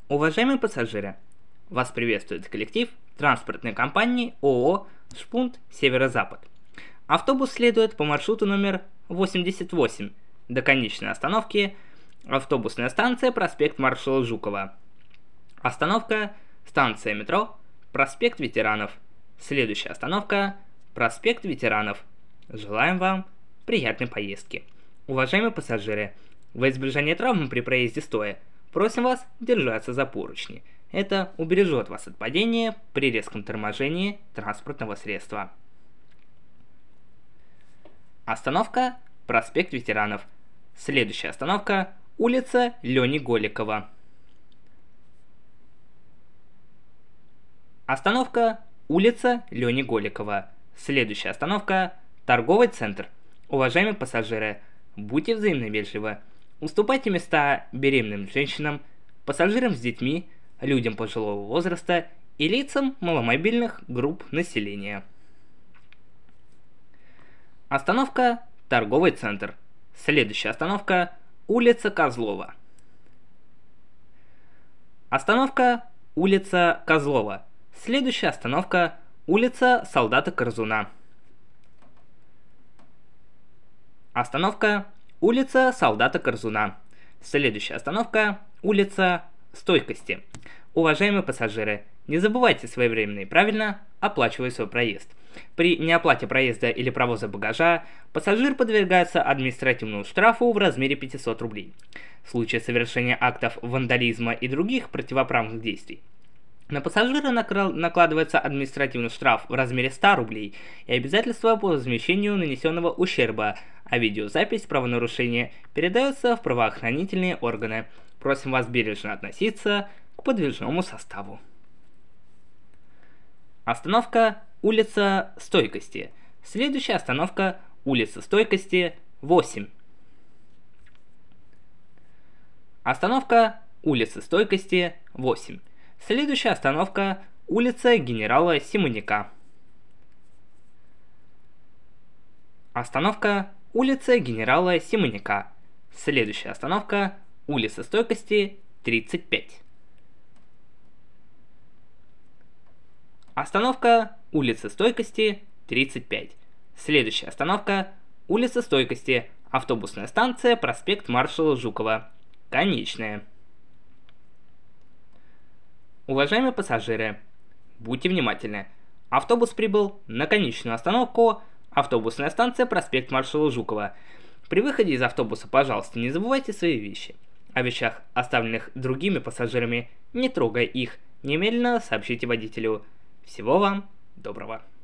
Уважаемые пассажиры, вас приветствует коллектив транспортной компании ООО «Шпунт Северо-Запад». Автобус следует по маршруту номер 88 до конечной остановки автобусная станция проспект маршала Жукова. Остановка станция метро проспект Ветеранов. Следующая остановка проспект Ветеранов. Желаем вам приятной поездки. Уважаемые пассажиры, во избежание травмы при проезде стоя, просим вас держаться за поручни. Это убережет вас от падения при резком торможении транспортного средства. Остановка проспект Ветеранов. Следующая остановка улица Лени Голикова. Остановка улица Лени Голикова. Следующая остановка торговый центр. Уважаемые пассажиры, будьте взаимно вежливы. Уступайте места беременным женщинам, пассажирам с детьми, людям пожилого возраста и лицам маломобильных групп населения. Остановка торговый центр. Следующая остановка улица Козлова. Остановка улица Козлова. Следующая остановка улица Солдата Корзуна. Остановка улица Солдата Корзуна. Следующая остановка улица Стойкости. Уважаемые пассажиры, не забывайте своевременно и правильно оплачивать свой проезд. При неоплате проезда или провоза багажа пассажир подвергается административному штрафу в размере 500 рублей. В случае совершения актов вандализма и других противоправных действий на пассажира накладывается административный штраф в размере 100 рублей и обязательства по возмещению нанесенного ущерба, а видеозапись правонарушения передается в правоохранительные органы. Просим вас бережно относиться к подвижному составу. Остановка улица Стойкости. Следующая остановка улица Стойкости 8. Остановка улица Стойкости 8. Следующая остановка улица Генерала Симоняка. Остановка улица Генерала Симоняка. Следующая остановка улица Стойкости 35. Остановка улица Стойкости 35. Следующая остановка улица Стойкости, автобусная станция проспект маршала Жукова. Конечная. Уважаемые пассажиры, будьте внимательны. Автобус прибыл на конечную остановку автобусная станция проспект маршала Жукова. При выходе из автобуса, пожалуйста, не забывайте свои вещи. О вещах, оставленных другими пассажирами, не трогая их, немедленно сообщите водителю. Всего вам доброго.